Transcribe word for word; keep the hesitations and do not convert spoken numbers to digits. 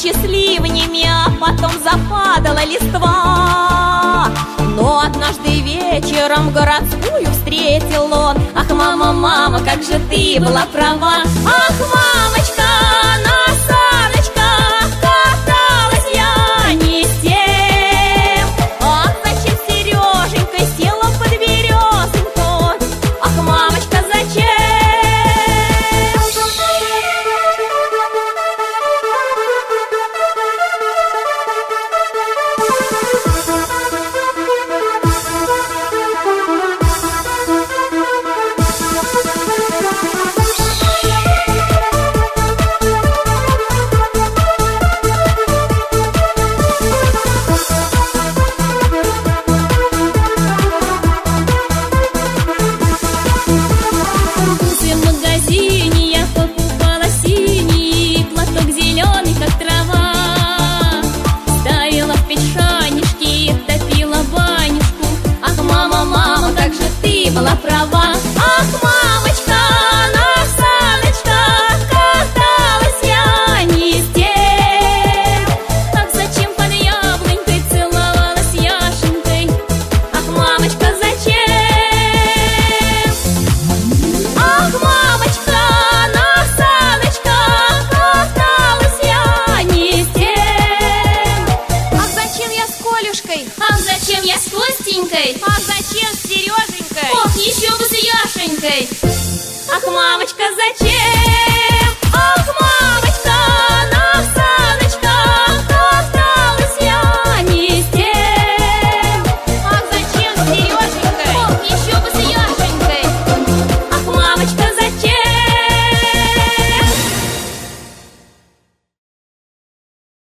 счастливыми, а потом западала листва. Но однажды вечером городскую встретил он. Ах, мама, мама, как же ты была права. Ах, мамочка, на саночках каталась я не с тем. Ах, зачем Сереженька села под березоньку? Ах, мамочка, зачем? Была права. Ах, мамочка, на саночках каталась я не с тем. Ах, зачем под яблонькой целовалась Яшенькой? Ах, мамочка, зачем? Ах, мамочка, на саночках каталась я не с тем. Ах, зачем я с Колюшкой? Ах, зачем я с Костенькой? Ах, зачем с Сережей? Ох, еще бы с Яшенькой. Ах, мамочка, зачем?